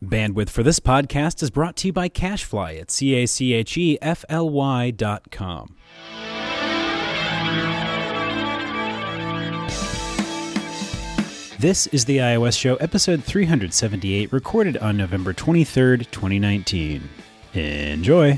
Bandwidth for this podcast is brought to you by CacheFly at CACHEFLY.com. This is the iOS Show, episode 378, recorded on November 23rd, 2019. Enjoy!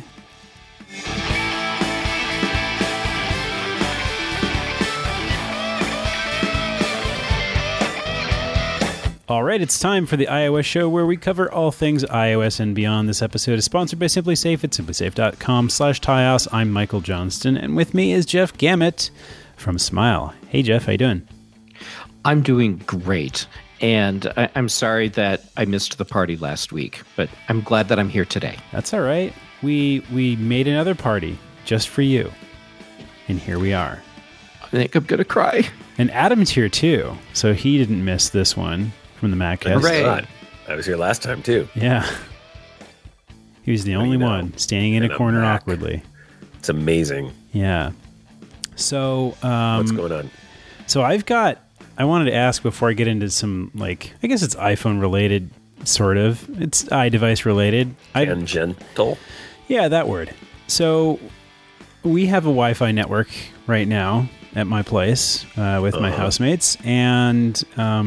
All right, it's time for the iOS Show, where we cover all things iOS and beyond. This episode is sponsored by SimpliSafe at simplysafe.com/TiOS. I'm Michael Johnston, and with me is Jeff Gamet from Smile. Hey, Jeff, how you doing? I'm doing great, and I'm sorry that I missed the party last week, but I'm glad that I'm here today. That's all right. We made another party just for you, and here we are. I think I'm going to cry. And Adam's here, too, so he didn't miss this one. From the MacCast. Hooray. I was here last time, too. Yeah. He was the only one standing in a corner awkwardly. It's amazing. Yeah. So, what's going on? So I wanted to ask before I get into some, I guess it's iPhone related, sort of. It's iDevice related. Tangential? Yeah, that word. So we have a Wi-Fi network right now at my place with my housemates, and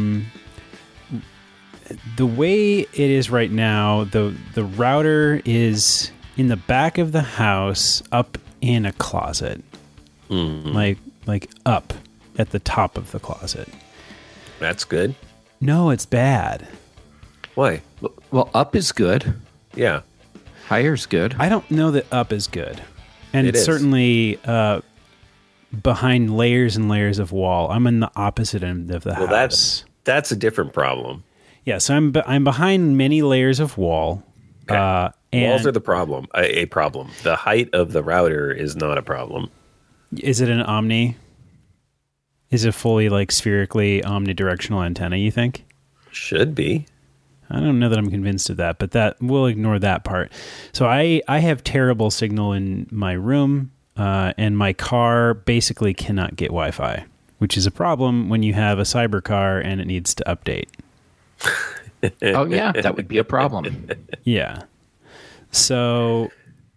the way it is right now, the router is in the back of the house, up in a closet, like up at the top of the closet. That's good. No, it's bad. Why? Well, up is good. Yeah. Higher's good. I don't know that up is good, and It it's is. certainly behind layers and layers of wall. I'm in the opposite end of the house. That's a different problem. Yeah, so I'm behind many layers of wall. Okay. And Walls are the problem. A problem. The height of the router is not a problem. Is it an omni? Is it fully spherically omnidirectional antenna, you think? Should be. I don't know that I'm convinced of that, but we'll ignore that part. So I have terrible signal in my room, and my car basically cannot get Wi-Fi, which is a problem when you have a cyber car and it needs to update. Oh, yeah, that would be a problem. Yeah. So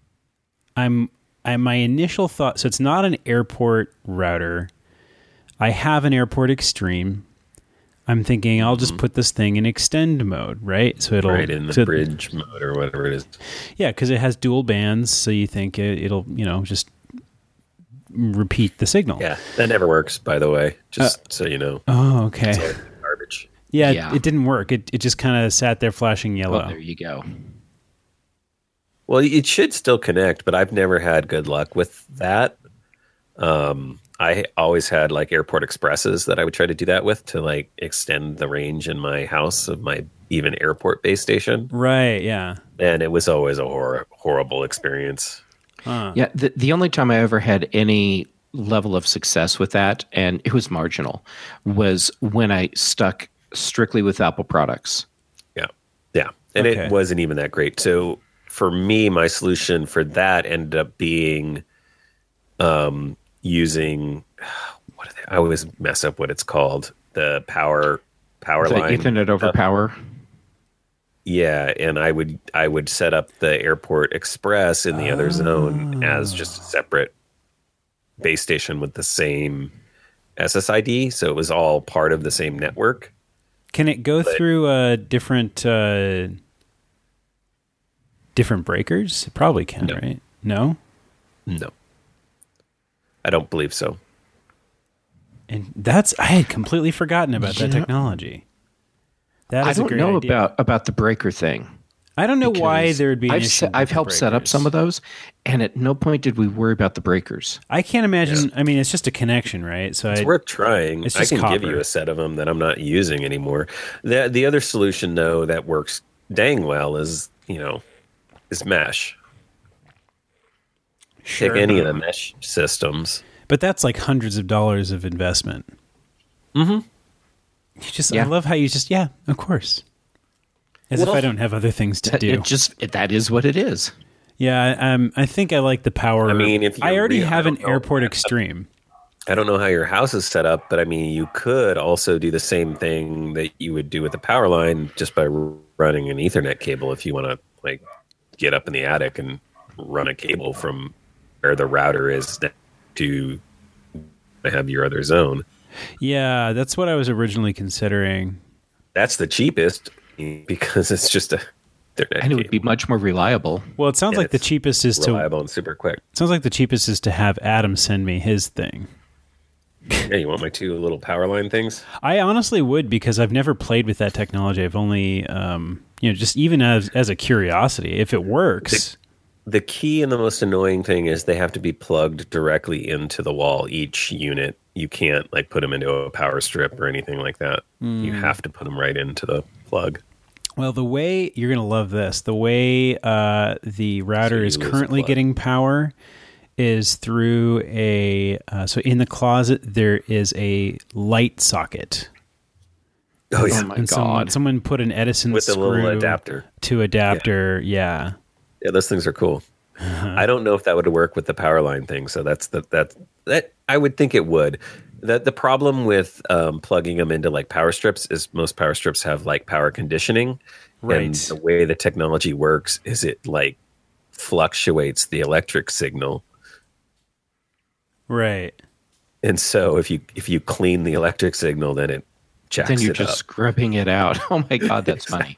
my initial thought, so it's not an airport router. I have an Airport Extreme. I'm thinking I'll just put this thing in extend mode, right? So it'll Right in the bridge mode or whatever it is. Yeah, because it has dual bands, so you think it'll, just repeat the signal. Yeah, that never works, by the way, just so you know. Oh, okay. It's all garbage. Yeah, it didn't work. It just kind of sat there flashing yellow. Well, there you go. Well, it should still connect, but I've never had good luck with that. I always had Airport Expresses that I would try to do that with to extend the range in my house of my even airport base station. Right, yeah. And it was always a horrible experience. Yeah, the only time I ever had any level of success with that, and it was marginal, was when I stuck strictly with Apple products. Yeah. And Okay. it wasn't even that great. So for me, my solution for that ended up being using I always mess up what it's called. The power line. Ethernet over power. Yeah, and I would set up the Airport Express in the other zone as just a separate base station with the same SSID, so it was all part of the same network. Can it go through different breakers? It probably can, No. right? No? No. I don't believe so. And I had completely forgotten about that technology. That I is a don't great know idea. about the breaker thing. I don't know why because there would be an issue with I've the helped set up breakers. some of those, and at no point did we worry about the breakers. I can't imagine. I mean, it's just a connection, right? So It's worth trying. It's I just can give copper. you a set of them that I'm not using anymore. The other solution, though, that works dang well is mesh. sure. Pick any of the mesh systems. But that's hundreds of dollars of investment. Mm-hmm. I love how you of course. As if I don't have other things to do. That is what it is. Yeah, I think I like the power. I mean, if I you're already real, have I an don't know. Airport Extreme. I don't know how your house is set up, but I mean, you could also do the same thing that you would do with the power line just by running an Ethernet cable if you want to like get up in the attic and run a cable from where the router is to have your other zone. Yeah, that's what I was originally considering. That's the cheapest because it's just a Ethernet And it would be cable. much more reliable. Well, it sounds And like the it's cheapest is reliable and super quick. to have Adam send me his thing. Yeah, you want my two little power line things? I honestly would, because I've never played with that technology. I've only, just even as a curiosity, if it works. The key and the most annoying thing is they have to be plugged directly into the wall, each unit. You can't like put them into a power strip or anything like that. You have to put them right into the plug. Well, the way you're going to love this, the way the router So is you lose currently the plug. getting power is through so in the closet there is a light socket. Oh yeah, Oh my And God. someone put an Edison with the screw little adapter. to adapter. Yeah. Yeah, those things are cool. I don't know if that would work with the power line thing. So that I would think it would. The problem with plugging them into like power strips is most power strips have like power conditioning. Right. And the way the technology works is it like fluctuates the electric signal. Right. And so if you clean the electric signal, then it jacks Then you're it just up. scrubbing it out. Oh my God, that's funny.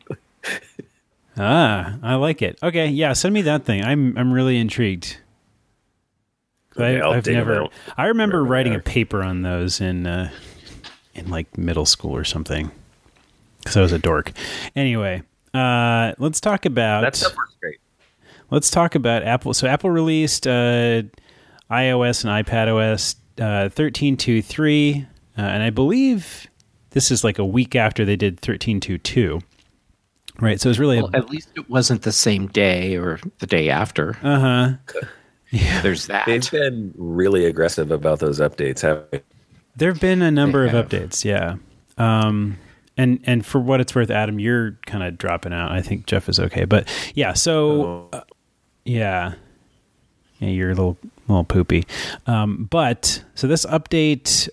I like it. Okay, yeah, send me that thing. I'm really intrigued. Okay, I'll I've dig 'em never. out. I remember Wherever writing they a are. paper on those in like middle school or something, because I was a dork. Anyway, let's talk about That stuff works great. Let's talk about Apple. So Apple released iOS and iPadOS 13.2.3, and I believe this is like a week after they did 13.2.2. Right, so it's really Well, at least it wasn't the same day or the day after. There's that. They've been really aggressive about those updates, haven't they? there have been a number of have. updates. Yeah, and for what it's worth, Adam, you're kind of dropping out. I think Jeff is okay, but yeah. So yeah, you're a little poopy. But so this update,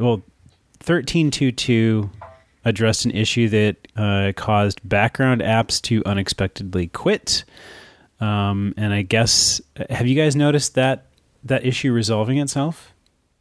13.2.2 addressed an issue that caused background apps to unexpectedly quit. And I guess, have you guys noticed that issue resolving itself?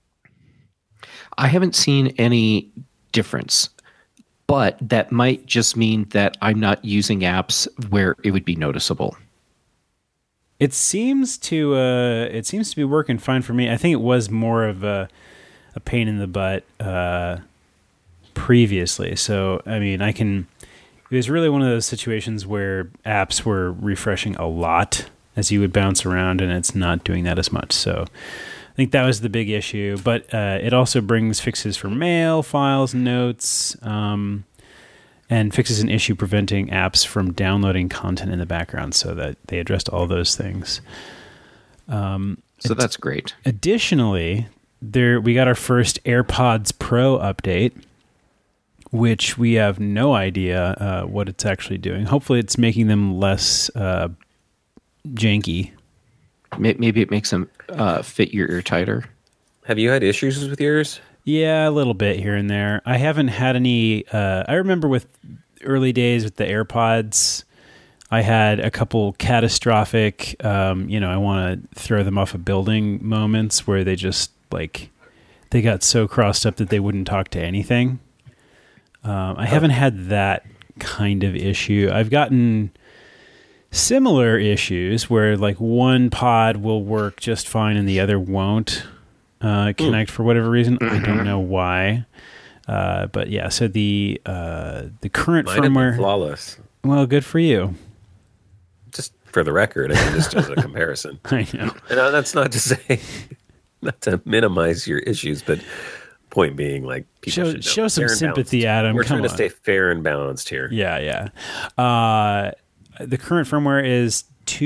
I haven't seen any difference, but that might just mean that I'm not using apps where it would be noticeable. It seems to be working fine for me. I think it was more of a pain in the butt previously. So I mean, it was really one of those situations where apps were refreshing a lot as you would bounce around, and it's not doing that as much. So I think that was the big issue. But it also brings fixes for mail, files, notes, and fixes an issue preventing apps from downloading content in the background, so that they addressed all those things. So that's great. Additionally, we got our first AirPods Pro update, which we have no idea what it's actually doing. Hopefully it's making them less janky. Maybe it makes them fit your ear tighter. Have you had issues with yours? Yeah, a little bit here and there. I haven't had any... I remember with early days with the AirPods, I had a couple catastrophic, I want to throw them off a building moments where they just, they got so crossed up that they wouldn't talk to anything. I haven't had that kind of issue. I've gotten similar issues where one pod will work just fine and the other won't connect for whatever reason. I don't know why. But yeah, so the current Mine have been firmware, flawless. well, good for you. Just for the record, I mean, just as a comparison. I know. And that's not to say, not to minimize your issues, but point being, people should know. Show some Fair and sympathy, balanced. Adam. We're Come trying to on. stay fair and balanced here. Yeah. The current firmware is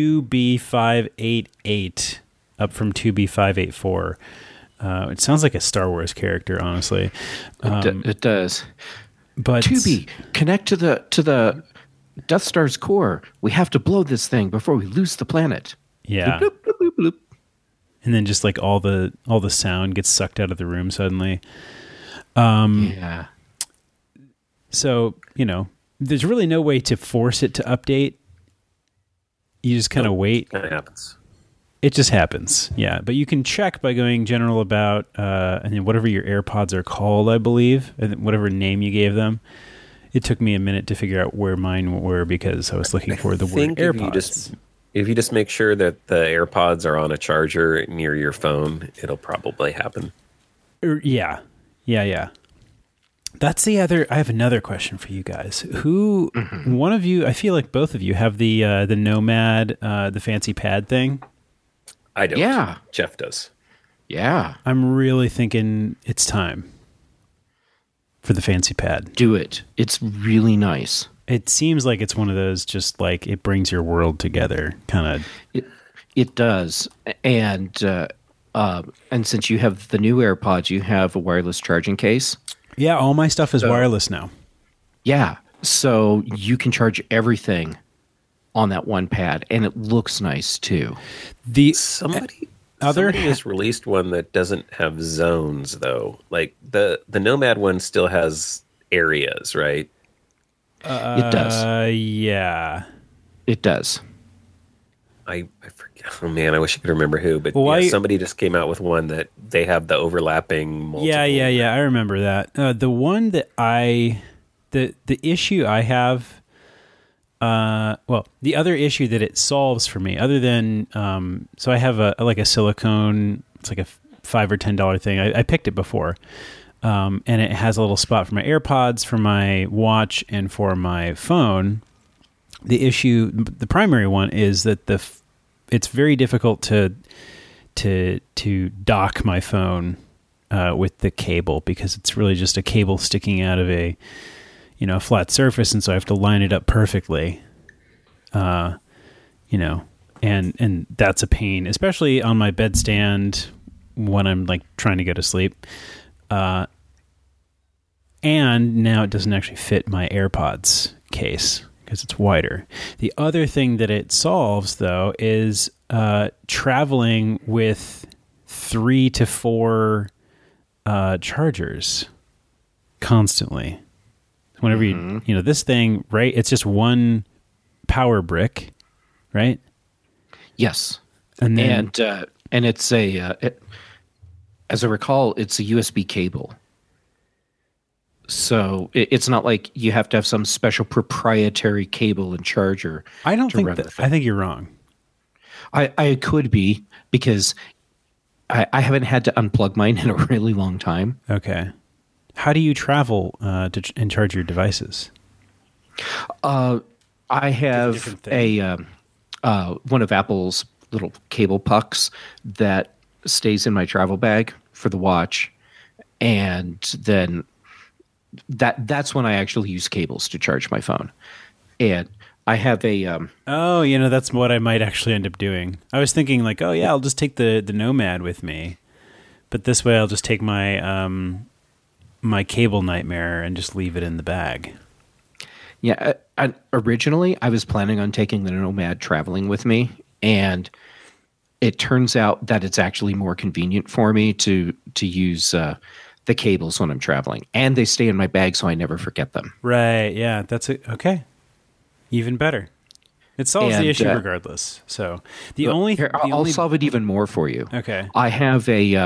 2B588, up from 2B584. It sounds like a Star Wars character, honestly. It does. But 2B, connect to the Death Star's core. We have to blow this thing before we lose the planet. yeah, Bloop, bloop, bloop, bloop. and then just like all the sound gets sucked out of the room suddenly. Yeah. So, there's really no way to force it to update. You just kind of wait. Kind of happens. It just happens. Yeah. But you can check by going general about, and then whatever your AirPods are called, I believe, and whatever name you gave them. It took me a minute to figure out where mine were because I was looking for the word AirPods. If you just make sure that the AirPods are on a charger near your phone, it'll probably happen. Yeah. That's the other. I have another question for you guys. Who, one of you? I feel like both of you have the Nomad, the fancy pad thing. I don't. Yeah, Jeff does. Yeah, I'm really thinking it's time for the fancy pad. do it. It's really nice. It seems like it's one of those just like it brings your world together kind of. It does, and since you have the new AirPods, you have a wireless charging case. Yeah, all my stuff is wireless now. Yeah, so you can charge everything on that one pad, and it looks nice too. Somebody has released one that doesn't have zones though. Like the Nomad one still has areas, right? It does. Yeah. It does. I forget. Oh man, I wish I could remember who, but somebody just came out with one that they have the overlapping multiple. Yeah. I remember that. The one that the issue I have, the other issue that it solves for me, other than, so I have a silicone, it's like a $5 or $10 thing. I picked it before. And it has a little spot for my AirPods, for my watch, and for my phone. The primary one is that it's very difficult to dock my phone with the cable because it's really just a cable sticking out of a flat surface, and so I have to line it up perfectly. And that's a pain, especially on my bedstand when I'm like trying to go to sleep. And now it doesn't actually fit my AirPods case because it's wider. The other thing that it solves, though, is traveling with 3 to 4 chargers constantly. Whenever this thing, right? It's just one power brick, right? Yes, and then, and it's as I recall, it's a USB cable. So it's not like you have to have some special proprietary cable and charger. I don't think that. I think you're wrong. I could be because I haven't had to unplug mine in a really long time. Okay. How do you travel and charge your devices? I have one of Apple's little cable pucks that stays in my travel bag for the watch, and then that's when I actually use cables to charge my phone. And I have a that's what I might actually end up doing. I was thinking like, oh yeah, I'll just take the Nomad with me, but this way I'll just take my my cable nightmare and just leave it in the bag. Yeah, originally I was planning on taking the Nomad traveling with me, and it turns out that it's actually more convenient for me to use the cables when I'm traveling, and they stay in my bag so I never forget them. Right. Yeah. That's it. Okay. Even better. It solves the issue regardless. So I'll solve it even more for you. Okay. I have a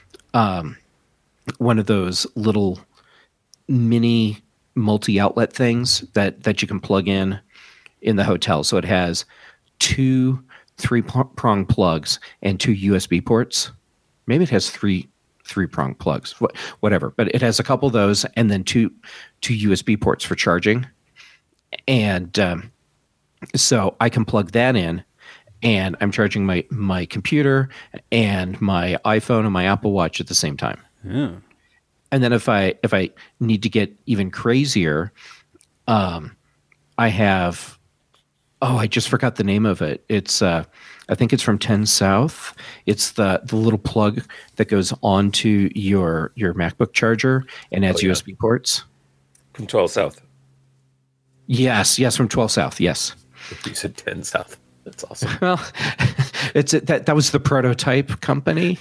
one of those little mini multi-outlet things that you can plug in the hotel. So it has 2 3-prong plugs and 2 USB ports. Maybe it has 3-prong plugs, whatever. But it has a couple of those, and then two USB ports for charging. And so I can plug that in, and I'm charging my computer and my iPhone and my Apple Watch at the same time. Yeah. And then if I need to get even crazier, I have I just forgot the name of it. It's I think it's from 10 South. It's the little plug that goes onto your MacBook charger and adds USB ports. From 12 South. Yes, from 12 South, yes. You said 10 South. That's awesome. Well, That was the prototype company.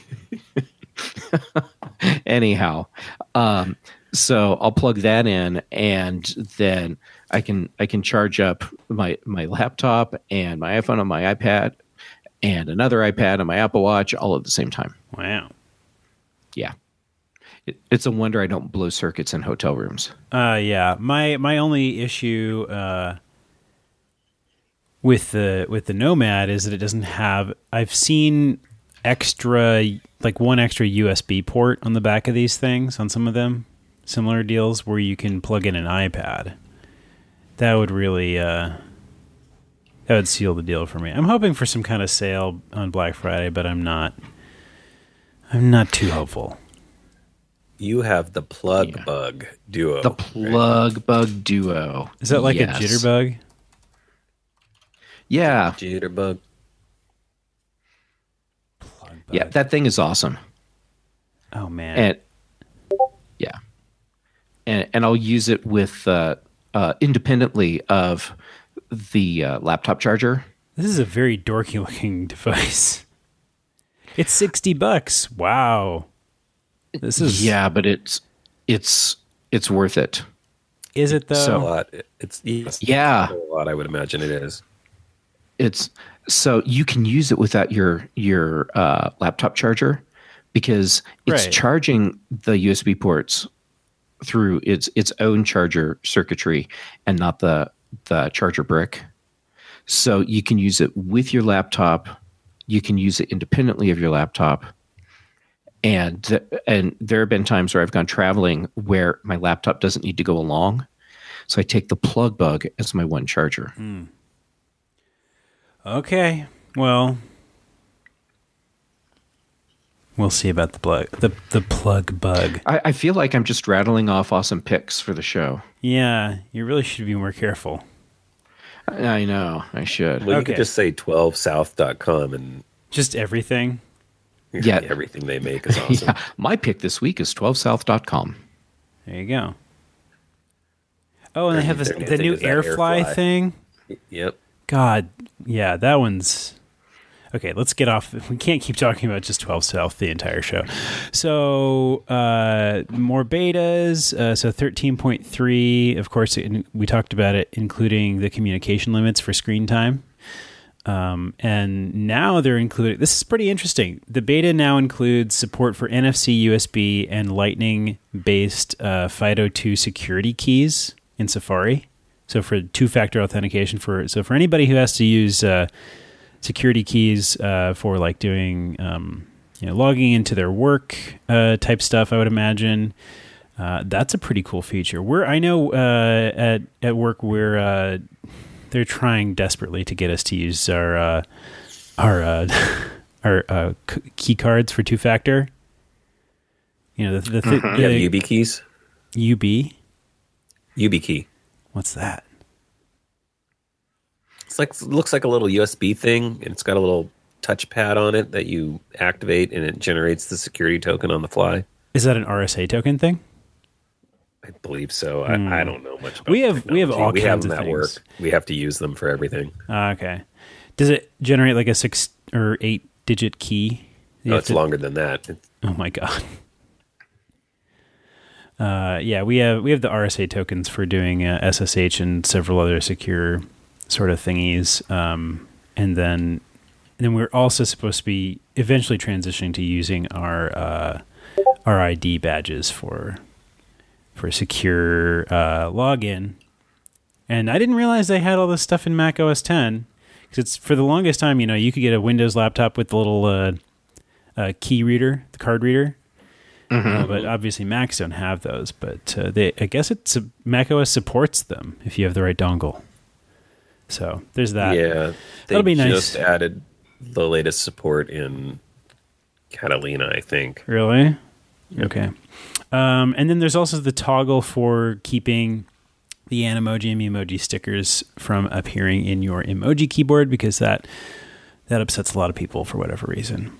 Anyhow, so I'll plug that in, and then I can charge up my laptop and my iPhone on my iPad and another iPad and my Apple Watch all at the same time. Wow. Yeah. It's a wonder I don't blow circuits in hotel rooms. Yeah. My only issue with the Nomad is that it doesn't have. I've seen one extra USB port on the back of these things on some of them. Similar deals where you can plug in an iPad. That would really that would seal the deal for me. I'm hoping for some kind of sale on Black Friday, but I'm not too hopeful. You have the Plug Bug Duo. The Plug Bug Duo. Is that like a Jitterbug? Yeah. Jitterbug. Yeah, that thing is awesome. Oh man. And and I'll use it with independently of the laptop charger. This is a very dorky looking device. It's $60. Wow. This is but it's worth it. Is it though? So a lot. It's yeah. A lot. I would imagine it is. It's so you can use it without your laptop charger because it's charging the USB ports through its own charger circuitry and not the charger brick. So you can use it with your laptop. You can use it independently of your laptop. And there have been times where I've gone traveling where my laptop doesn't need to go along. So I take the Plug Bug as my one charger. Okay. Well, we'll see about the Plug Bug. I feel like I'm just rattling off awesome picks for the show. Yeah, you really should be more careful. I know. I should. Well, you could just say 12south.com and just everything. Yeah, everything they make is awesome. Yeah, my pick this week is 12south.com. There you go. Oh, and they have the new AirFly thing. Yep. God, yeah, that one's... Okay, let's get off. We can't keep talking about just 12 South the entire show. So, more betas. So 13.3, of course, we talked about it, including the communication limits for screen time. And now they're including... This is pretty interesting. The beta now includes support for NFC, USB, and Lightning-based FIDO2 security keys in Safari. So for two-factor authentication, for anybody who has to use security keys for like doing logging into their work type stuff, I would imagine that's a pretty cool feature. I know at work they're trying desperately to get us to use our key cards for two-factor. You know the UB keys. UB key. What's that? It looks like a little USB thing, and it's got a little touchpad on it that you activate, and it generates the security token on the fly. Is that an RSA token thing? I believe so. I don't know much about we have all kinds of things. Work. We have to use them for everything. Okay. Does it generate like a 6 or 8 digit key? No, it's longer than that. Oh my god. Yeah, we have the RSA tokens for doing SSH and several other secure sort of thingies, and then we're also supposed to be eventually transitioning to using our ID badges for secure login. And I didn't realize they had all this stuff in Mac OS X, because it's for the longest time, you could get a Windows laptop with the little key reader, the card reader. Mm-hmm. But obviously Macs don't have those. But I guess Mac OS supports them if you have the right dongle. So there's that. Yeah, that'll be nice. Just added the latest support in Catalina, I think. Really? Yep. Okay. And then there's also the toggle for keeping the Animoji and Memoji stickers from appearing in your emoji keyboard, because that upsets a lot of people for whatever reason.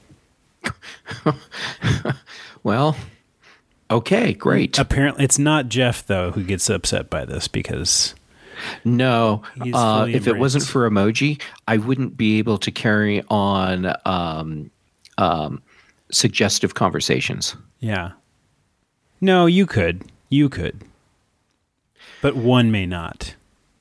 Well, okay, great. Apparently, it's not Jeff though who gets upset by this, because No, He's fully if it wasn't embraced. for emoji, I wouldn't be able to carry on suggestive conversations. Yeah. No, you could. You could. But one may not.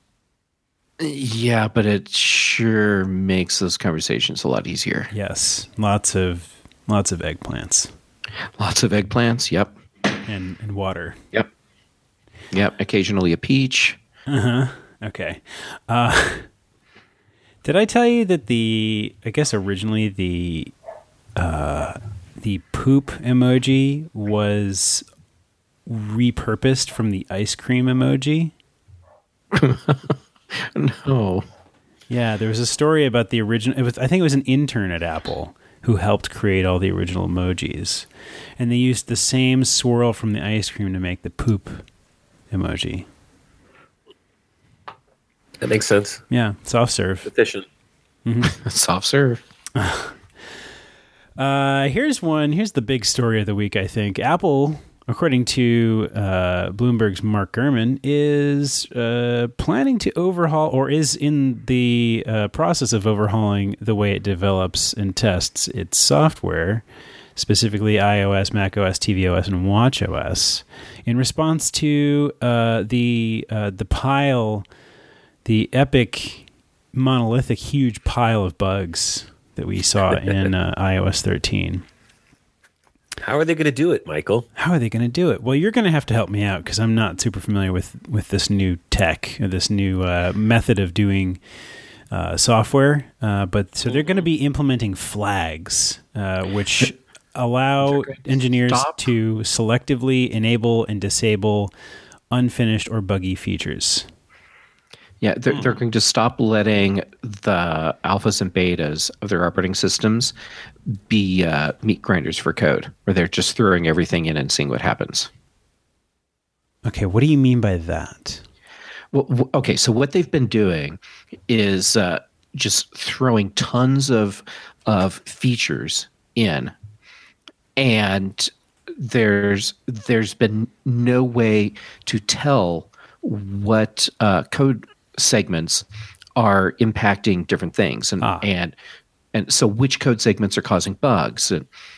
Yeah, but it sure makes those conversations a lot easier. Yes. Lots of eggplants Lots of eggplants. Yep. and water. Yep. Yep. Occasionally a peach. Okay. Did I tell you that I guess originally the poop emoji was repurposed from the ice cream emoji? No. Yeah, there was a story about the original. I think it was an intern at Apple who helped create all the original emojis, and they used the same swirl from the ice cream to make the poop emoji. That makes sense. Yeah, soft serve. Efficient. Soft serve. Here's one. Here's the big story of the week, I think. Apple, according to Bloomberg's Mark Gurman, is planning to overhaul, or is in the process of overhauling, the way it develops and tests its software, specifically iOS, macOS, tvOS, and watchOS, in response to the epic, monolithic, huge pile of bugs that we saw in iOS 13. How are they going to do it, Michael? How are they going to do it? Well, you're going to have to help me out because I'm not super familiar with this new tech, or this new method of doing software. But so they're going to be implementing flags, which allow engineers to selectively enable and disable unfinished or buggy features. Yeah, they're going to stop letting the alphas and betas of their operating systems be meat grinders for code, where they're just throwing everything in and seeing what happens. Okay, what do you mean by that? Well, okay, so what they've been doing is just throwing tons of features in, and there's been no way to tell what code segments are impacting different things, and so which code segments are causing bugs,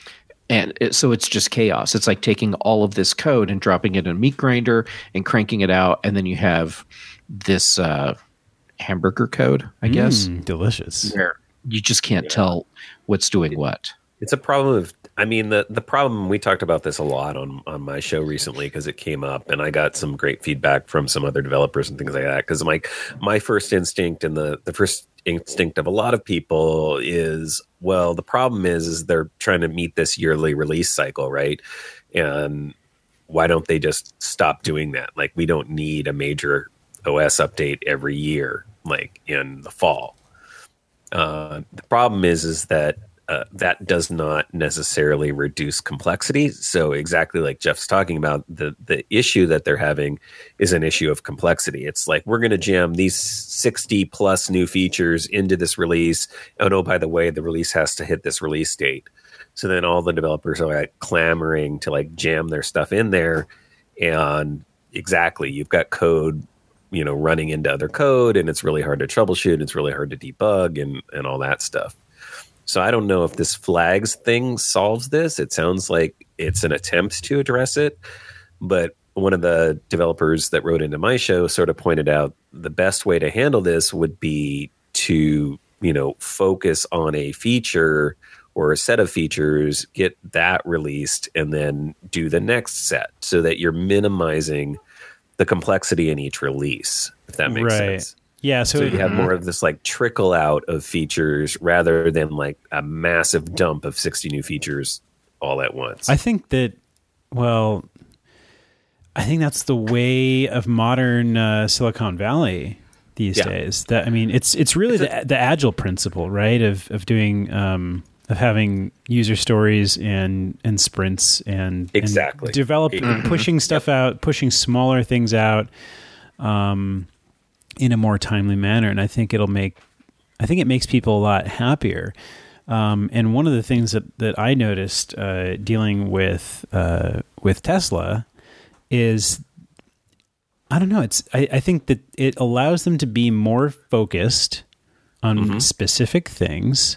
so it's just chaos. It's like taking all of this code and dropping it in a meat grinder and cranking it out, and then you have this hamburger code, I guess. Delicious. Where you just can't tell what's doing what. It's a problem of, I mean, the problem, we talked about this a lot on my show recently because it came up, and I got some great feedback from some other developers and things like that. Because my first instinct, and the first instinct of a lot of people is, well, the problem is they're trying to meet this yearly release cycle, right? And why don't they just stop doing that? Like, we don't need a major OS update every year, like in the fall. The problem is that that does not necessarily reduce complexity. So exactly like Jeff's talking about, the issue that they're having is an issue of complexity. It's like, we're going to jam these 60 plus new features into this release. Oh, by the way, the release has to hit this release date. So then all the developers are like clamoring to like jam their stuff in there. And exactly, you've got code, running into other code, and it's really hard to troubleshoot. It's really hard to debug and all that stuff. So I don't know if this flags thing solves this. It sounds like it's an attempt to address it. But one of the developers that wrote into my show sort of pointed out the best way to handle this would be to, focus on a feature or a set of features, get that released, and then do the next set so that you're minimizing the complexity in each release, if that makes sense. Yeah, so you have more of this like trickle out of features rather than like a massive dump of 60 new features all at once. I think that's the way of modern Silicon Valley these days. That, I mean, it's really the agile principle, right? Of doing of having user stories and sprints and exactly and pushing stuff out, pushing smaller things out. In a more timely manner, and I think it makes people a lot happier. And one of the things that I noticed dealing with Tesla is I don't know. I think that it allows them to be more focused on specific things,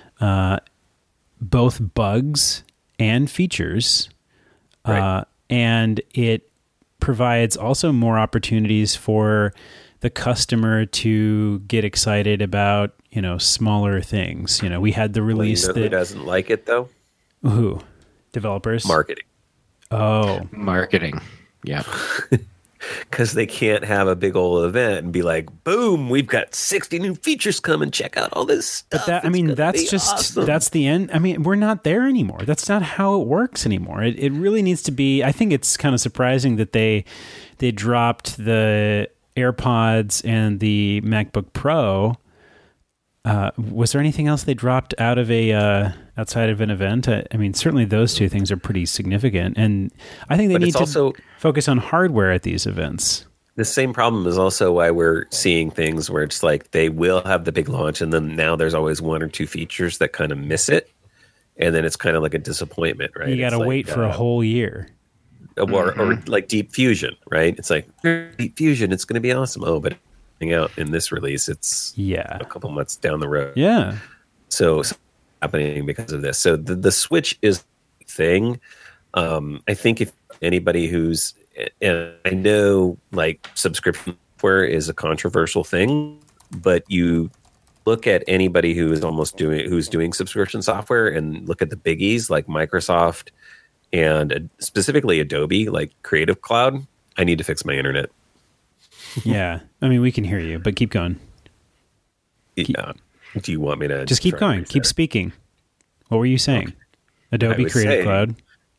both bugs and features. Right. And it provides also more opportunities for the customer to get excited about, smaller things. We had the release who doesn't like it though? Who? Developers? Marketing. Oh. Marketing. Yeah. Because they can't have a big old event and be like, boom, we've got 60 new features coming. Check out all this stuff. But that's just, awesome. That's the end. We're not there anymore. That's not how it works anymore. It really needs to be, I think it's kind of surprising that they dropped the AirPods and the MacBook Pro. Was there anything else they dropped out of outside of an event? Certainly those two things are pretty significant, and I think they need to also focus on hardware at these events. The same problem is also why we're seeing things where it's like they will have the big launch, and then now there's always one or two features that kind of miss it, and then it's kind of like a disappointment, right? You got to wait for a whole year. Or like Deep Fusion, right? It's like Deep Fusion, it's going to be awesome. Oh, but out in this release, it's a couple months down the road. Yeah. So happening because of this. So the Switch is a thing. I think if anybody and I know like subscription software is a controversial thing, but you look at anybody who's doing subscription software and look at the biggies like Microsoft and specifically Adobe, like Creative Cloud. I need to fix my internet. Yeah. We can hear you, but keep going. Yeah. Do you want me to just keep going? Keep speaking. What were you saying? Okay. Adobe Creative Cloud.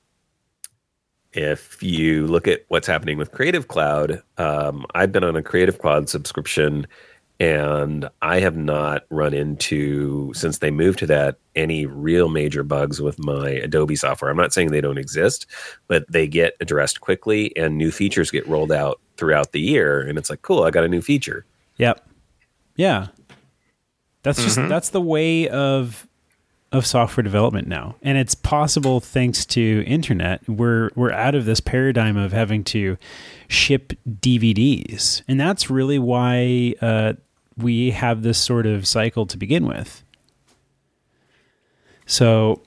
If you look at what's happening with Creative Cloud, I've been on a Creative Cloud subscription, and I have not run into, since they moved to that, any real major bugs with my Adobe software. I'm not saying they don't exist, but they get addressed quickly, and new features get rolled out throughout the year, and it's like, cool, I got a new feature. Yep. Yeah. That's just that's the way of software development now. And it's possible thanks to internet. We're out of this paradigm of having to ship DVDs. And that's really why we have this sort of cycle to begin with. So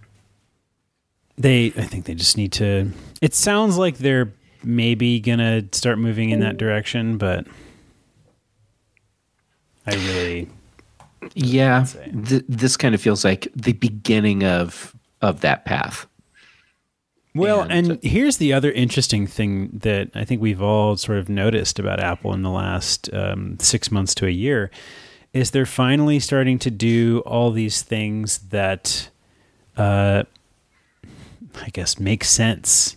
I think they just need to, it sounds like they're maybe gonna start moving in that direction, but I really this kind of feels like the beginning of that path. Well, and here's the other interesting thing that I think we've all sort of noticed about Apple in the last 6 months to a year is they're finally starting to do all these things that I guess make sense.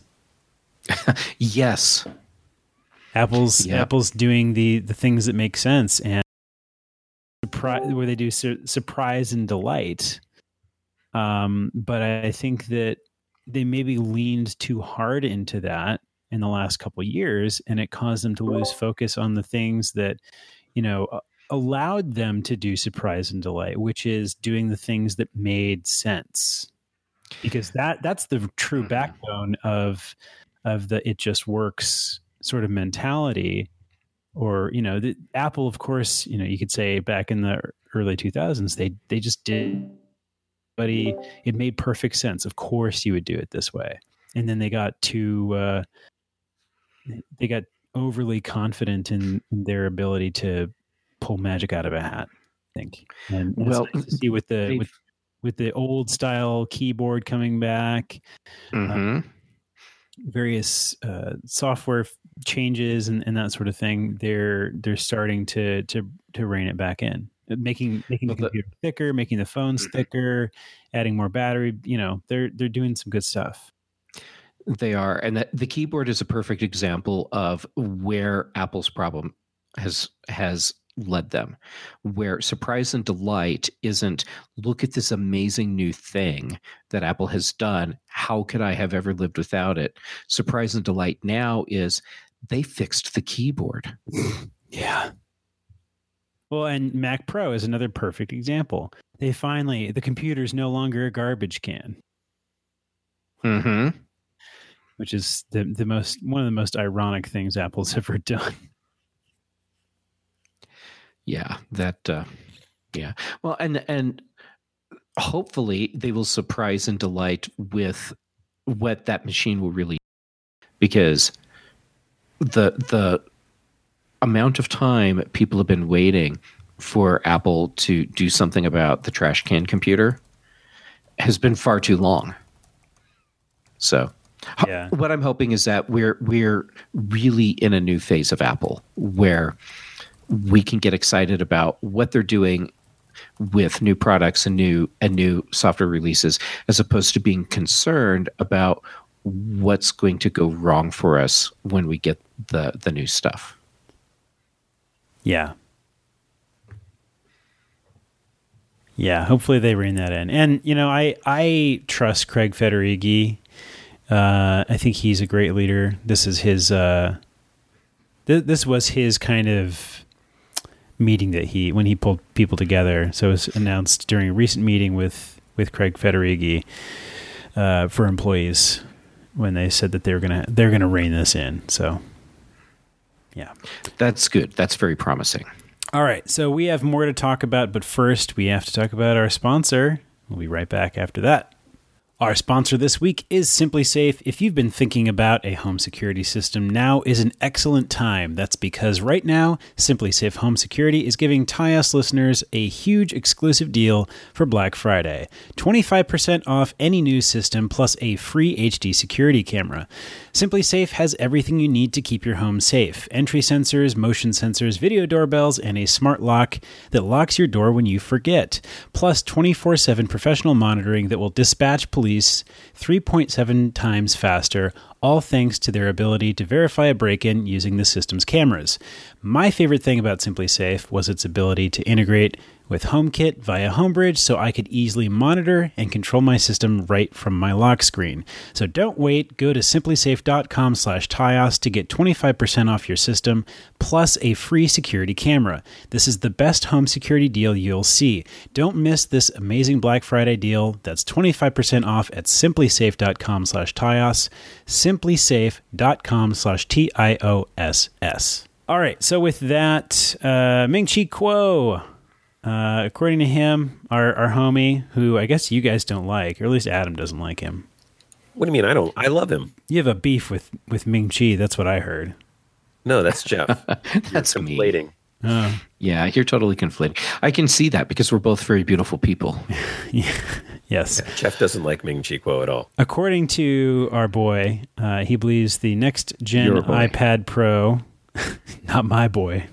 Yes. Apple's doing the things that make sense, and where they do surprise and delight. But I think that they maybe leaned too hard into that in the last couple of years, and it caused them to lose focus on the things that, allowed them to do surprise and delight, which is doing the things that made sense. Because that's the true backbone of the it just works sort of mentality. Or, the Apple, of course, you could say back in the early 2000s, they just did, but it made perfect sense. Of course you would do it this way. And then they got overly confident in their ability to pull magic out of a hat, I think. And well, nice to see with the old style keyboard coming back, various software changes and that sort of thing, they're starting to rein it back in, making the computer thicker, making the phones thicker, adding more battery. They're doing some good stuff. They are, and the keyboard is a perfect example of where Apple's problem has led them, where surprise and delight isn't, look at this amazing new thing that Apple has done, how could I have ever lived without it? Surprise and delight now is they fixed the keyboard. Yeah. Well, and Mac Pro is another perfect example. The computer's no longer a garbage can. which is one of the most ironic things Apple's ever done. Yeah, yeah. Well, and hopefully they will surprise and delight with what that machine will really, because the amount of time people have been waiting for Apple to do something about the trash can computer has been far too long. So Yeah. what I'm hoping is that we're really in a new phase of Apple where we can get excited about what they're doing with new products and new software releases, as opposed to being concerned about what's going to go wrong for us when we get the new stuff. Yeah. Yeah, hopefully they rein that in. And, I trust Craig Federighi. I think he's a great leader. This is his, this was his kind of meeting when he pulled people together. So it was announced during a recent meeting with Craig Federighi for employees when they said that they're gonna rein this in. So, yeah. That's good. That's very promising. All right, so we have more to talk about, but first we have to talk about our sponsor. We'll be right back after that. Our sponsor this week is SimpliSafe. If you've been thinking about a home security system, now is an excellent time. That's because right now, SimpliSafe Home Security is giving TiUS listeners a huge exclusive deal for Black Friday. 25% off any new system plus a free HD security camera. SimpliSafe has everything you need to keep your home safe. Entry sensors, motion sensors, video doorbells, and a smart lock that locks your door when you forget. Plus 24/7 professional monitoring that will dispatch police 3.7 times faster, all thanks to their ability to verify a break-in using the system's cameras. My favorite thing about SimpliSafe was its ability to integrate with HomeKit via Homebridge, so I could easily monitor and control my system right from my lock screen. So don't wait. Go to simplisafe.com/TiUS to get 25% off your system plus a free security camera. This is the best home security deal you'll see. Don't miss this amazing Black Friday deal. That's 25% off at simplisafe.com/TiUS, simplisafe.com/TiOSS. All right, so with that, Ming-Chi Kuo, according to him, our homie, who I guess you guys don't like, or at least Adam doesn't like him. What do you mean? I love him. You have a beef with Ming-Chi, that's what I heard. No, that's Jeff. That's You're me. conflating. Oh. Yeah, you're totally conflating. I can see that because we're both very beautiful people. Yes. Jeff doesn't like Ming-Chi Kuo at all. According to our boy, he believes the next gen iPad Pro, not my boy,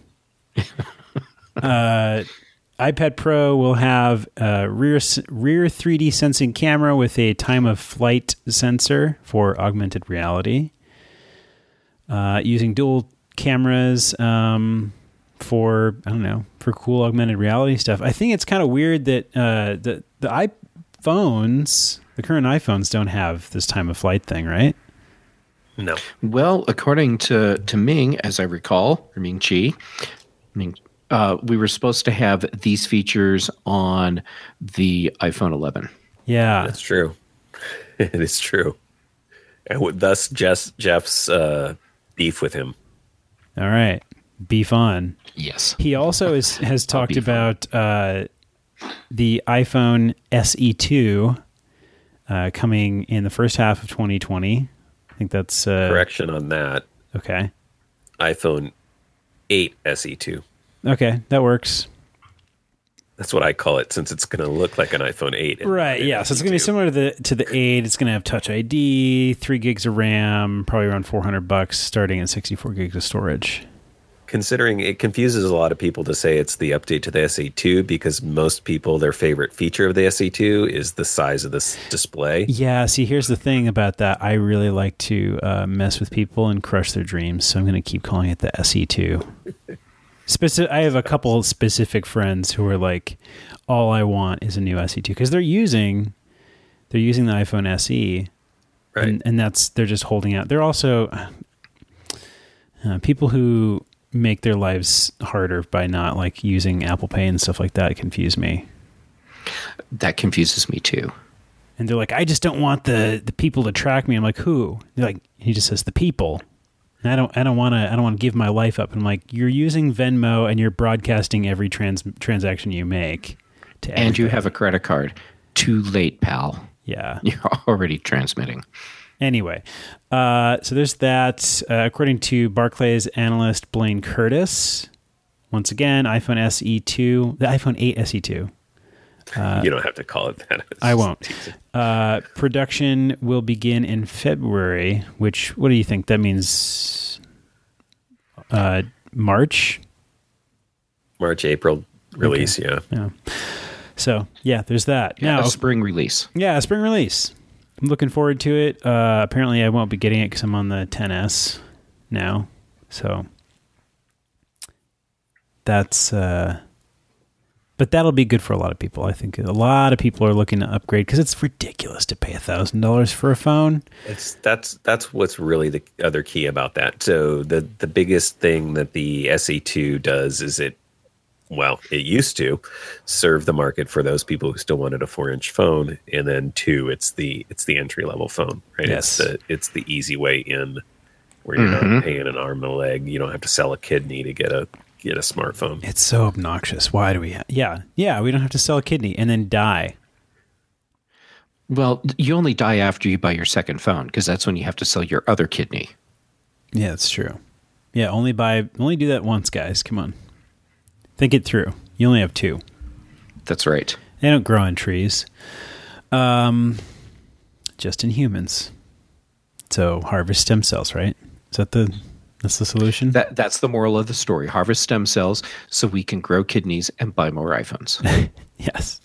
iPad Pro will have a rear 3D sensing camera with a time of flight sensor for augmented reality, using dual cameras for cool augmented reality stuff. I think it's kind of weird that the iPhones, the current iPhones, don't have this time of flight thing, right? No. Well, according to Ming, as I recall, or Ming-Chi, we were supposed to have these features on the iPhone 11. Yeah. That's true. It is true. And thus Jeff's beef with him. All right. Beef on. Yes. He also has talked about the iPhone SE2 coming in the first half of 2020. I think that's... Correction on that. Okay. iPhone 8 SE2. Okay, that works. That's what I call it, since it's going to look like an iPhone 8. Right, yeah. So it's going to be similar to the 8. It's going to have Touch ID, 3 gigs of RAM, probably around $400, starting at 64 gigs of storage. Considering it confuses a lot of people to say it's the update to the SE2, because most people, their favorite feature of the SE2 is the size of this display. Yeah, see, here's the thing about that. I really like to mess with people and crush their dreams, so I'm going to keep calling it the SE2. I have a couple specific friends who are like, all I want is a new SE2, because they're using the iPhone SE, right? And they're just holding out. They're also people who make their lives harder by not like using Apple Pay and stuff like that confuse me. That confuses me too. And they're like, I just don't want the people to track me. I'm like, who? They're like, he just says the people. And I don't want to give my life up. And I'm like, you're using Venmo and you're broadcasting every transaction you make to And you have a credit card. Too late, pal. Yeah. You're already transmitting. Anyway, so there's that. According to Barclays analyst Blaine Curtis, once again, iPhone SE2, the iPhone 8 SE2. You don't have to call it that. I won't. Production will begin in February, which, what do you think? That means March? March, April release, okay. Yeah. So, yeah, there's that. Now, a spring release. Yeah, a spring release. I'm looking forward to it. Apparently, I won't be getting it because I'm on the XS now. So, that's... But that'll be good for a lot of people. I think a lot of people are looking to upgrade because it's ridiculous to pay $1,000 for a phone. That's what's really the other key about that. So the biggest thing that the SE2 does is it used to serve the market for those people who still wanted a 4-inch phone, and then 2, it's the entry level phone, right? Yes. It's the easy way in where you're not paying an arm and a leg. You don't have to sell a kidney to get a smartphone. It's so obnoxious. Why do we we don't have to sell a kidney and then die. Well, you only die after you buy your second phone because that's when you have to sell your other kidney. Yeah, that's true. Yeah, only do that once, guys. Come on. Think it through. You only have 2. That's right. They don't grow on trees. Just in humans. So harvest stem cells, right? That's the solution? That's the moral of the story. Harvest stem cells so we can grow kidneys and buy more iPhones. Yes.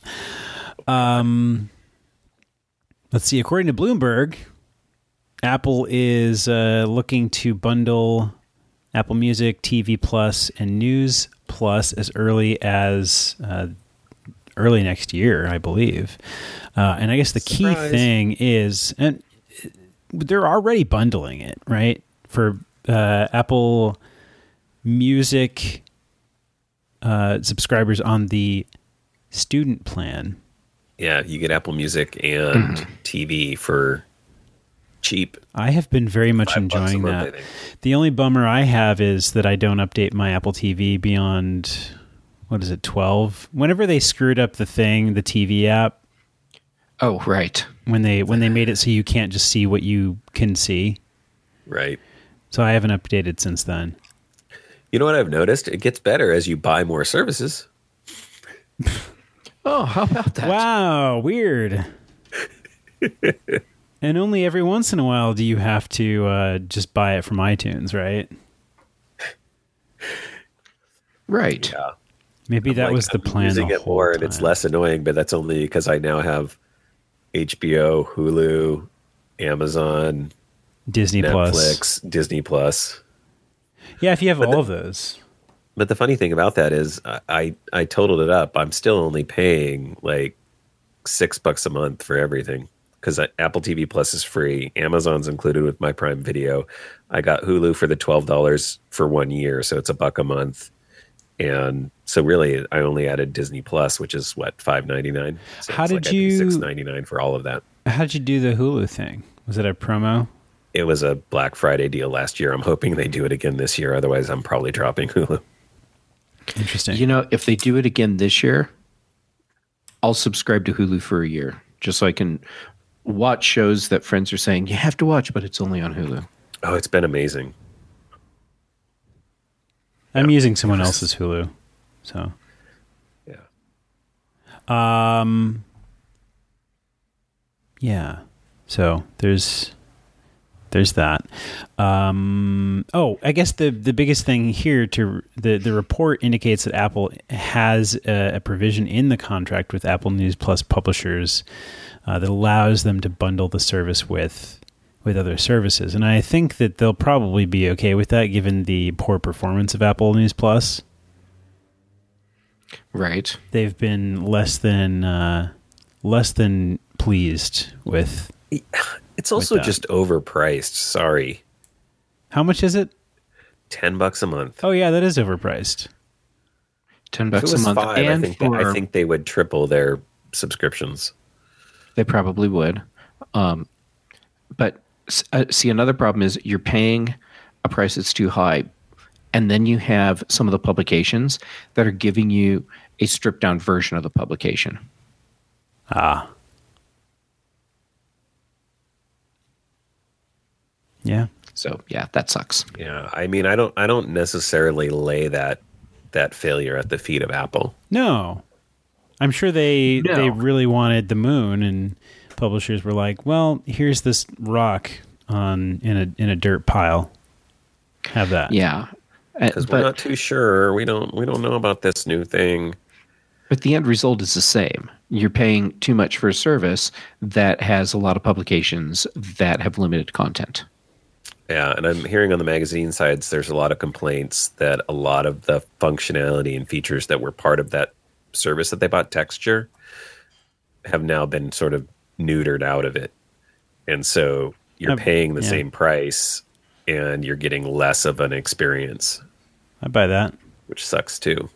Let's see. According to Bloomberg, Apple is looking to bundle Apple Music, TV Plus, and News Plus as early as early next year, I believe. And I guess the key thing is, and they're already bundling it, right? For Apple Music subscribers on the student plan. Yeah, you get Apple Music and TV for cheap. I have been very much enjoying that. The only bummer I have is that I don't update my Apple TV beyond, 12? Whenever they screwed up the TV app. Oh, right. When they made it so you can't just see what you can see. Right. So I haven't updated since then. You know what I've noticed? It gets better as you buy more services. Oh, how about that? Wow, weird. And only every once in a while do you have to just buy it from iTunes, right? Right. Yeah. Maybe that was the plan. Using it more, and it's less annoying, but that's only because I now have HBO, Hulu, Amazon, Disney Netflix, Plus. Disney Plus. Yeah, if you have all of those. But the funny thing about that is I totaled it up. I'm still only paying like $6 a month for everything because Apple TV Plus is free. Amazon's included with my Prime Video. I got Hulu for the $12 for 1 year, so it's $1 a month. And so really I only added Disney Plus, which is what, $5.99. So how did you $6.99 for all of that? How did you do the Hulu thing? Was it a promo? It was a Black Friday deal last year. I'm hoping they do it again this year. Otherwise, I'm probably dropping Hulu. Interesting. You know, if they do it again this year, I'll subscribe to Hulu for a year just so I can watch shows that friends are saying you have to watch, but it's only on Hulu. Oh, it's been amazing. I'm using someone else's Hulu, so yeah. Yeah. So there's that. I guess the biggest thing here the report indicates that Apple has a provision in the contract with Apple News Plus publishers that allows them to bundle the service with other services. And I think that they'll probably be okay with that given the poor performance of Apple News Plus. Right. They've been less than pleased with. It's also just overpriced. Sorry. How much is it? $10 a month. Oh yeah, that is overpriced. $10 a month. $5, I think they would triple their subscriptions. They probably would. But see, another problem is you're paying a price that's too high. And then you have some of the publications that are giving you a stripped down version of the publication. Ah. Yeah. So yeah, that sucks. Yeah, I mean, I don't necessarily lay that failure at the feet of Apple. No. I'm sure they No. really wanted the moon, and publishers were like, well, here's this rock in a dirt pile. Have that. Yeah. Because we're not too sure. We don't know about this new thing. But the end result is the same. You're paying too much for a service that has a lot of publications that have limited content. Yeah, and I'm hearing on the magazine sides there's a lot of complaints that a lot of the functionality and features that were part of that service that they bought, Texture, have now been sort of neutered out of it. And so you're paying the same price and you're getting less of an experience. I buy that. Which sucks too.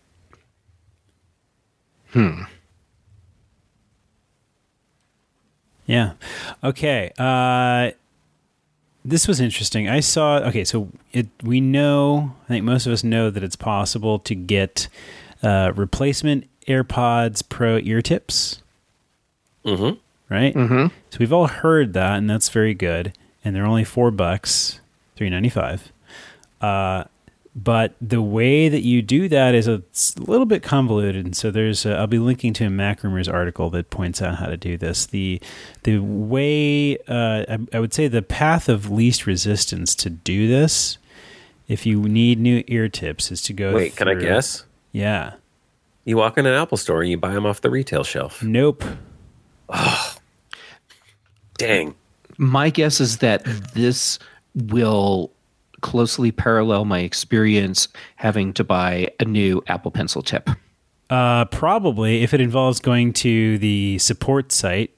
Yeah. Okay. This was interesting. I saw. Okay, so we know. I think most of us know that it's possible to get replacement AirPods Pro ear tips. Mm-hmm. Right. Mm-hmm. So we've all heard that, and that's very good. And they're only $4, $3.95. But the way that you do that is a little bit convoluted. And so there's I'll be linking to a MacRumors article that points out how to do this. The way I would say the path of least resistance to do this, if you need new ear tips, is to go. Wait, can I guess? Yeah. You walk in an Apple store and you buy them off the retail shelf. Nope. Oh, dang. My guess is that this will closely parallel my experience having to buy a new Apple Pencil tip. Probably, if it involves going to the support site.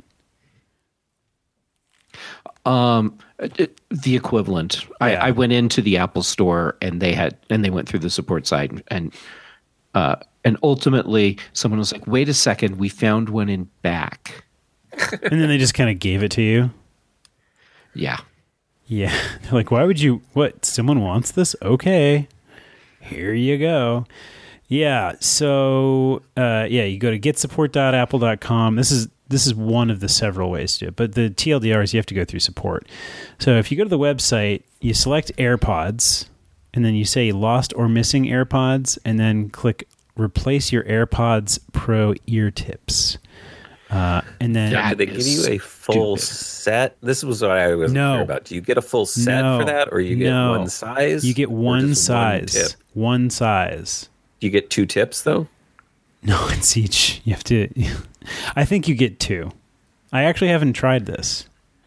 The equivalent. Yeah. I went into the Apple store and they went through the support site and ultimately someone was like, "Wait a second, we found one in back." And then they just kind of gave it to you. Yeah. Yeah. They're like, why would you, what? Someone wants this? Okay. Here you go. Yeah. So, you go to getsupport.apple.com. This is one of the several ways to do it, but the TLDR is you have to go through support. So if you go to the website, you select AirPods, and then you say lost or missing AirPods, and then click replace your AirPods Pro ear tips. And then Did they give you a full set? This was what I was clear about. Do you get a full set for that, or you get one size? You get one size. One size. Do you get 2 tips though? No, it's each. You have to. I think you get 2. I actually haven't tried this.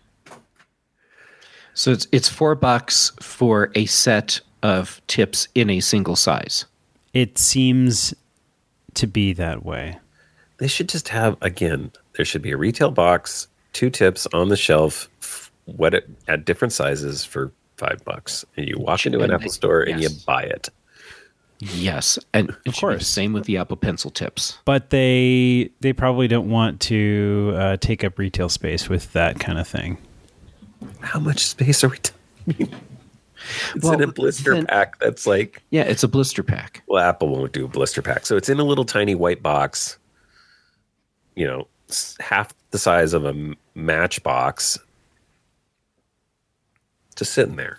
So it's $4 for a set of tips in a single size. It seems to be that way. They should just have, again, there should be a retail box, 2 tips on the shelf, at different sizes for $5. And you walk into an Apple store and you buy it. Yes, and of course, the same with the Apple Pencil tips. But they probably don't want to take up retail space with that kind of thing. How much space are we talking? It's in a blister pack that's like... Yeah, it's a blister pack. Well, Apple won't do a blister pack. So it's in a little tiny white box, half the size of a Matchbox, just sitting there.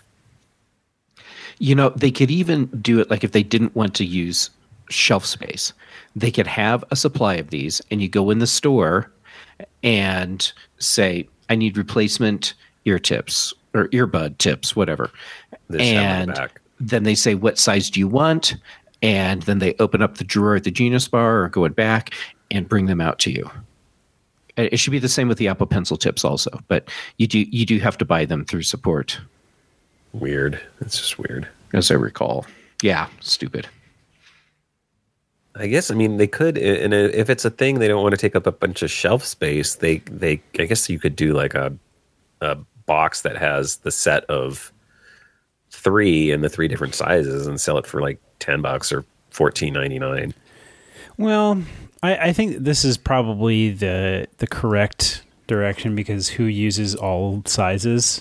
They could even do it like if they didn't want to use shelf space. They could have a supply of these, and you go in the store and say, I need replacement ear tips or earbud tips, whatever. And then they say, what size do you want? And then they open up the drawer at the Genius Bar or go in back and bring them out to you. It should be the same with the Apple Pencil tips also, but you do have to buy them through support. Weird. It's just weird. As I recall. Yeah, stupid. I guess, they could, and if it's a thing they don't want to take up a bunch of shelf space, I guess you could do like a box that has the set of 3 in the 3 different sizes and sell it for like $10 or $14.99. Well, I think this is probably the correct direction because who uses all sizes?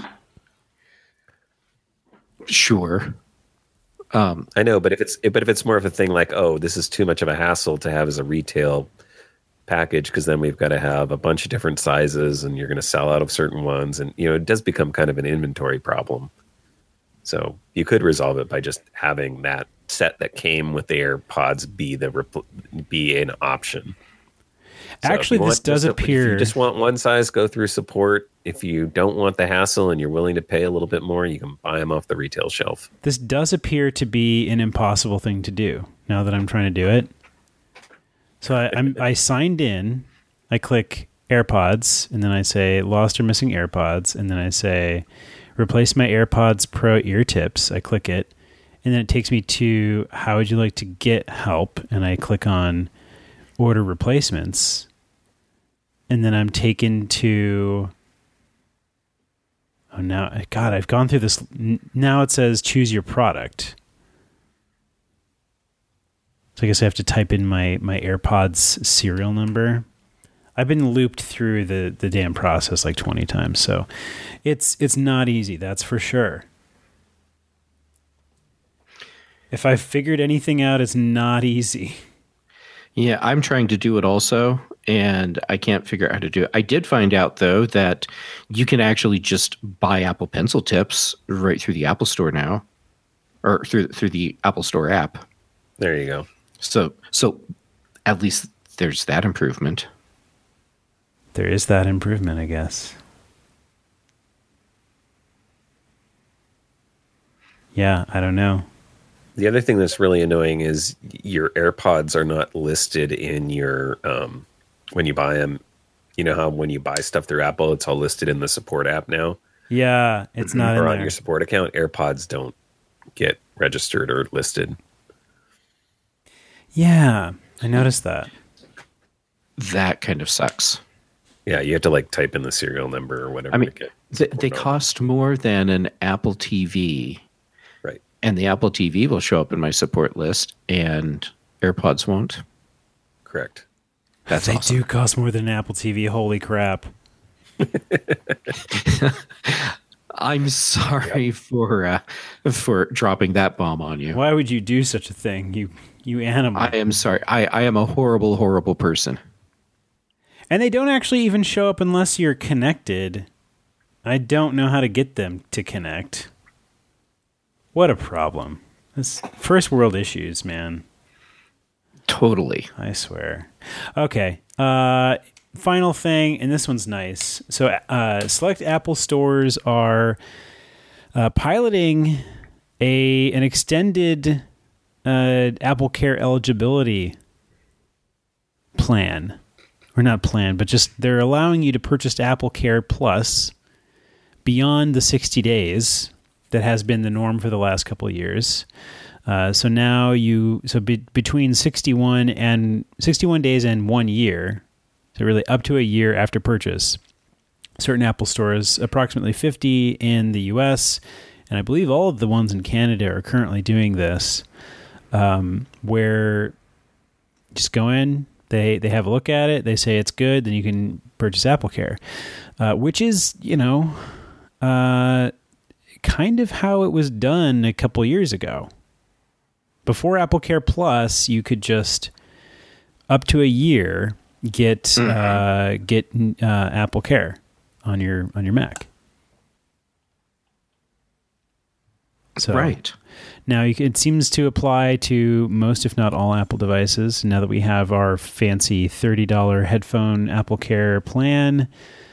Sure. I know, but if it's more of a thing like, oh, this is too much of a hassle to have as a retail package because then we've got to have a bunch of different sizes and you're going to sell out of certain ones, and it does become kind of an inventory problem. So you could resolve it by just having that set that came with the AirPods be an option. So actually, this does appear. If you just want one size, go through support. If you don't want the hassle and you're willing to pay a little bit more, you can buy them off the retail shelf. This does appear to be an impossible thing to do now that I'm trying to do it. So I signed in, I click AirPods, and then I say lost or missing AirPods, and then I say replace my AirPods Pro ear tips. I click it, and then it takes me to how would you like to get help, and I click on order replacements, and then I'm taken to I've gone through this. Now it says choose your product. So I guess I have to type in my AirPods serial number. I've been looped through the damn process like 20 times, so it's not easy, that's for sure. If I figured anything out, it's not easy. Yeah, I'm trying to do it also, and I can't figure out how to do it. I did find out, though, that you can actually just buy Apple Pencil tips right through the Apple Store now, or through the Apple Store app. There you go. So at least there's that improvement. There is that improvement, I guess. Yeah, I don't know. The other thing that's really annoying is your AirPods are not listed in your when you buy them. You know how when you buy stuff through Apple, it's all listed in the support app now? Yeah, it's not in or there. on your support account. AirPods don't get registered or listed. Yeah, I noticed that. That kind of sucks. Yeah, you have to like type in the serial number or whatever. I mean, to get they cost more than an Apple TV. Right. And the Apple TV will show up in my support list, and AirPods won't. Correct. That's they awesome. do cost more than an Apple TV. Holy crap. I'm sorry for dropping that bomb on you. Why would you do such a thing, you animal? I am sorry. I am a horrible, horrible person. And they don't actually even show up unless you're connected. I don't know how to get them to connect. What a problem. This first world issues, man. Totally. I swear. Okay. Final thing, and this one's nice. So select Apple stores are piloting an extended Apple Care eligibility plan. Or not plan, but just they're allowing you to purchase Apple Care Plus beyond the 60 days that has been the norm for the last couple of years. So now between 61 days and 1 year, so really up to a year after purchase, certain Apple stores, approximately 50 in the US, and I believe all of the ones in Canada are currently doing this, where just go in, they have a look at it, they say it's good, then you can purchase Apple Care, which is, kind of how it was done a couple years ago. Before Apple Care Plus, you could just up to a year get Apple Care on your Mac. So right. Now it seems to apply to most, if not all, Apple devices. Now that we have our fancy $30 headphone Apple Care plan,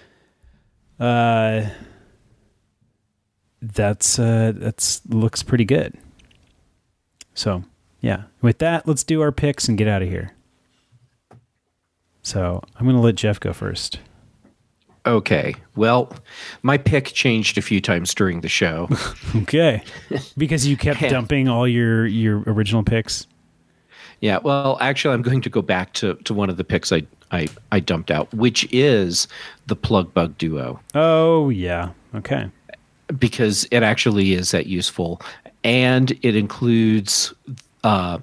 that's looks pretty good. So, yeah. With that, let's do our picks and get out of here. So, I'm going to let Jeff go first. Okay. Well, my pick changed a few times during the show. Okay. Because you kept dumping all your original picks? Yeah. Well, actually, I'm going to go back to one of the picks I dumped out, which is the Plug Bug Duo. Oh, yeah. Okay. Because it actually is that useful. And it includes the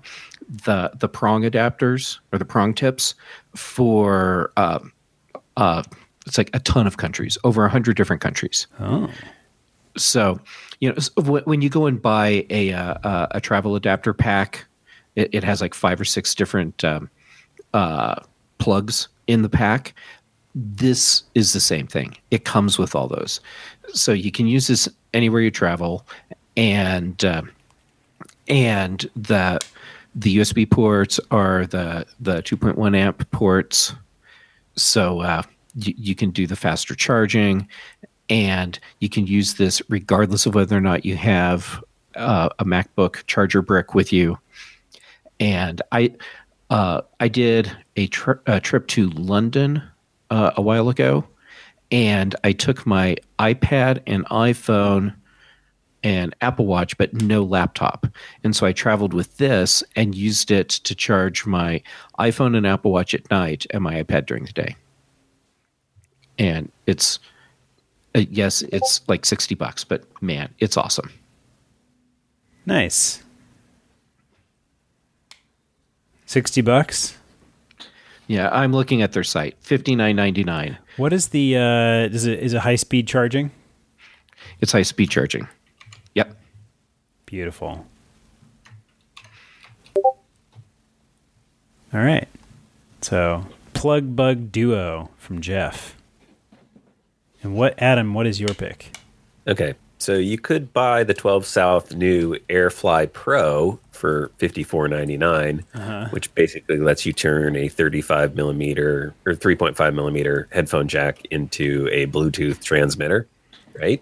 prong adapters or the prong tips for It's like a ton of countries, over 100 different countries. Oh. So, when you go and buy a travel adapter pack, it has like 5 or 6 different plugs in the pack. This is the same thing. It comes with all those, so you can use this anywhere you travel, and the USB ports are the 2.1 amp ports, so you can do the faster charging. And you can use this regardless of whether or not you have a MacBook charger brick with you. And I did a trip to London a while ago, and I took my iPad and iPhone and Apple Watch, but no laptop. And so I traveled with this and used it to charge my iPhone and Apple Watch at night and my iPad during the day. And it's... yes, it's like $60, but man, it's awesome. Nice. $60? Yeah, I'm looking at their site. $59.99. What is the is it high speed charging? It's high speed charging. Yep. Beautiful. All right. So, Plug Bug Duo from Jeff. And Adam, what is your pick? Okay, so you could buy the 12 South new AirFly Pro for $54.99, which basically lets you turn a 35 millimeter or 3.5 millimeter headphone jack into a Bluetooth transmitter, right?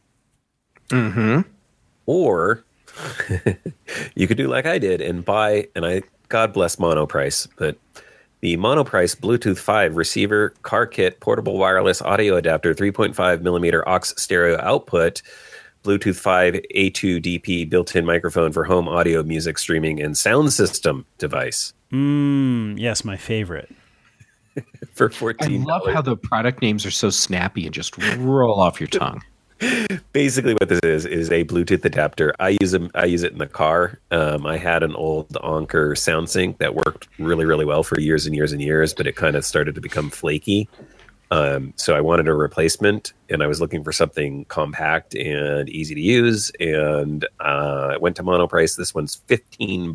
Mm-hmm. Or you could do like I did and buy, God bless Monoprice, but the Monoprice Bluetooth 5 receiver, car kit, portable wireless audio adapter, 3.5 millimeter aux stereo output, Bluetooth 5 A2 DP built-in microphone for home audio, music streaming, and sound system device. Yes, my favorite. For $14. I love how the product names are so snappy and just roll off your tongue. Basically, what this is a Bluetooth adapter. I use it in the car. I had an old Anker SoundSync that worked really, really well for years and years and years, but it kind of started to become flaky. So I wanted a replacement, and I was looking for something compact and easy to use. And I went to Monoprice. This one's $15,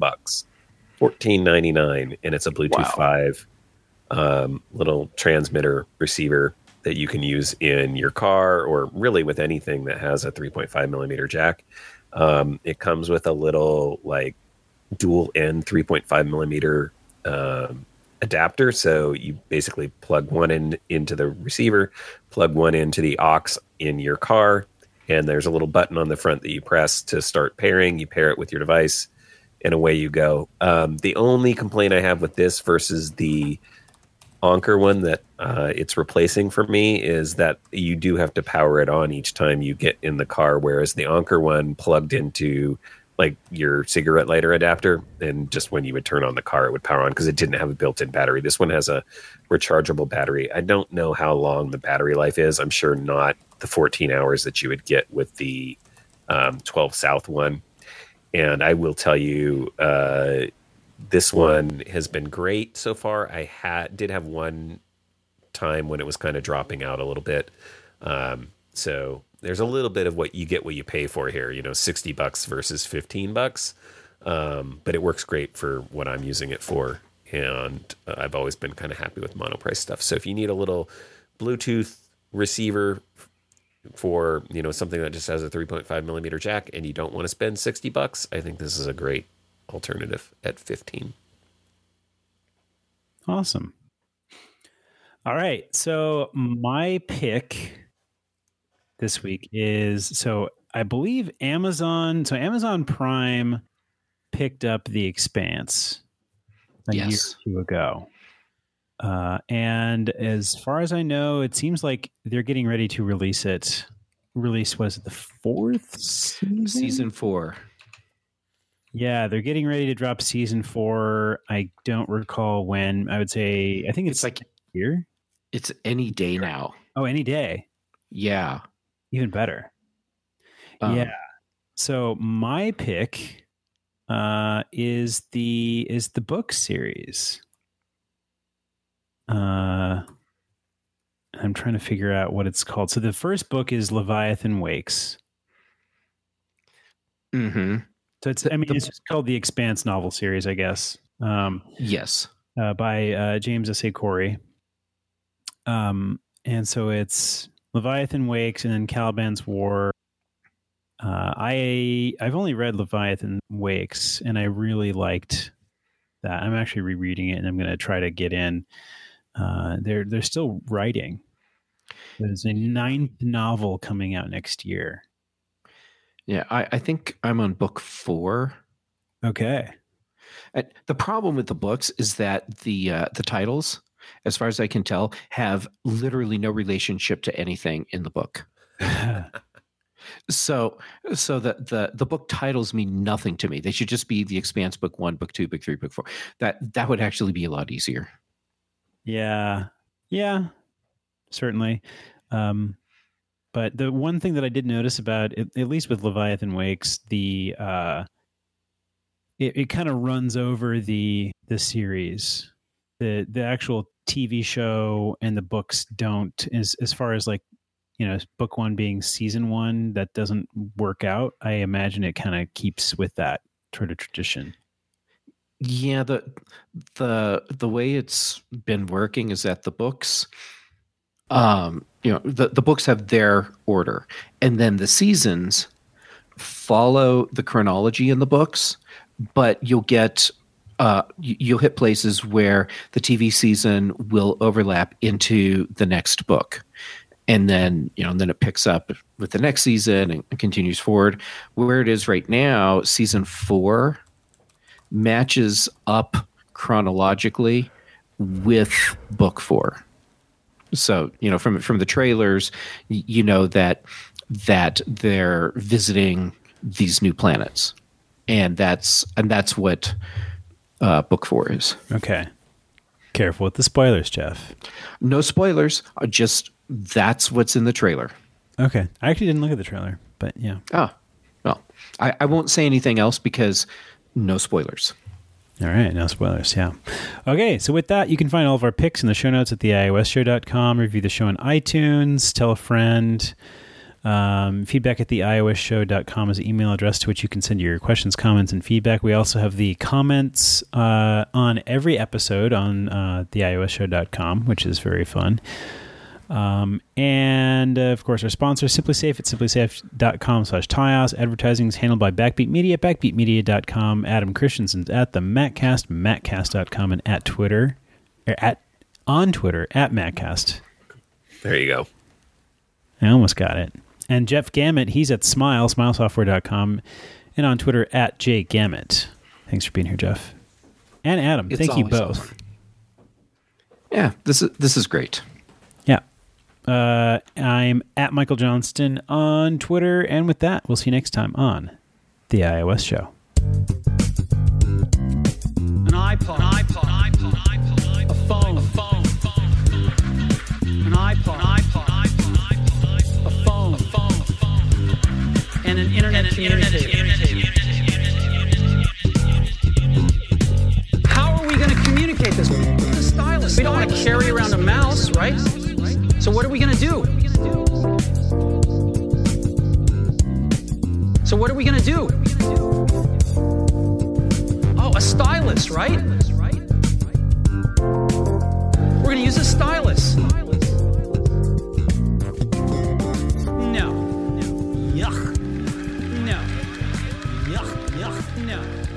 $14.99, and it's a Bluetooth 5 little transmitter receiver that you can use in your car or really with anything that has a 3.5 millimeter jack. It comes with a little like dual end 3.5 millimeter adapter. So you basically plug one into the receiver, plug one into the aux in your car, and there's a little button on the front that you press to start pairing. You pair it with your device, and away you go. The only complaint I have with this versus the Anker one that it's replacing for me is that you do have to power it on each time you get in the car, whereas the Anker one plugged into like your cigarette lighter adapter, and just when you would turn on the car it would power on because it didn't have a built-in battery. This one has a rechargeable battery. I don't know how long the battery life is. I'm sure not the 14 hours that you would get with the 12 South one. And I will tell you, this one has been great so far. I did have one time when it was kind of dropping out a little bit. So there's a little bit of what you pay for here, $60 versus $15. But it works great for what I'm using it for. And I've always been kind of happy with Monoprice stuff. So if you need a little Bluetooth receiver for, something that just has a 3.5 millimeter jack and you don't want to spend $60, I think this is a great alternative at $15. Awesome. All right. So my pick this week is, I believe Amazon Prime picked up The Expanse a year or two ago. And as far as I know, it seems like they're getting ready to release, was it the 4th season? Season 4. Yeah, they're getting ready to drop season 4. I don't recall when. I would say, I think it's like here. It's any day now. Oh, any day. Yeah. Even better. Yeah. So my pick is the book series. I'm I'm trying to figure out what it's called. So the first book is Leviathan Wakes. Mm-hmm. So it's just called the Expanse novel series, I guess. Yes. By James S.A. Corey. And so it's Leviathan Wakes and then Caliban's War. I've only read Leviathan Wakes, and I really liked that. I'm actually rereading it, and I'm going to try to get in. They're still writing. There's a 9th novel coming out next year. Yeah, I think I'm on book 4. Okay. The problem with the books is that the titles, as far as I can tell, have literally no relationship to anything in the book. So the book titles mean nothing to me. They should just be The Expanse Book 1, Book 2, Book 3, Book 4. That would actually be a lot easier. Yeah, certainly. But the one thing that I did notice about it, at least with Leviathan Wakes, it kind of runs over the series. The actual TV show and the books don't, as far as like, book 1 being season 1, that doesn't work out. I imagine it kind of keeps with that sort of tradition. Yeah, the way it's been working is that the books, the books have their order, and then the seasons follow the chronology in the books, but you'll hit places where the TV season will overlap into the next book. And then, then it picks up with the next season and continues forward. Where it is right now, season 4 matches up chronologically with book 4. So, from the trailers, that they're visiting these new planets, and that's what book 4 is. Okay. Careful with the spoilers, Jeff. No spoilers. Just that's what's in the trailer. Okay. I actually didn't look at the trailer, but yeah. Oh, well, I won't say anything else because no spoilers. All right. No spoilers. Yeah. Okay. So with that, you can find all of our picks in the show notes at theiOSshow.com. Review the show on iTunes. Tell a friend. Feedback at theiOSshow.com is the email address to which you can send your questions, comments, and feedback. We also have the comments on every episode on theiOSshow.com, which is very fun. And of course, our sponsor, SimpliSafe at simplisafe.com/TiOS. Advertising is handled by Backbeat Media, backbeatmedia.com. Adam Christensen's at the Mattcast, mattcast.com, and on Twitter, at Mattcast. There you go. I almost got it. And Jeff Gamet, he's at smilesoftware.com, and on Twitter at jgamet. Thanks for being here, Jeff. And Adam, thank you both. Awesome. Yeah, this is great. Yeah. I'm at Michael Johnston on Twitter, and with that, we'll see you next time on The iOS Show. An iPod, a phone, an iPod, a phone, and an internet communicator. How are we going to communicate this? The stylus. We don't want to carry around a mouse, right? So what are we going to do? Oh, a stylus, right? We're going to use a stylus. No. Yuck. No. Yuck. No.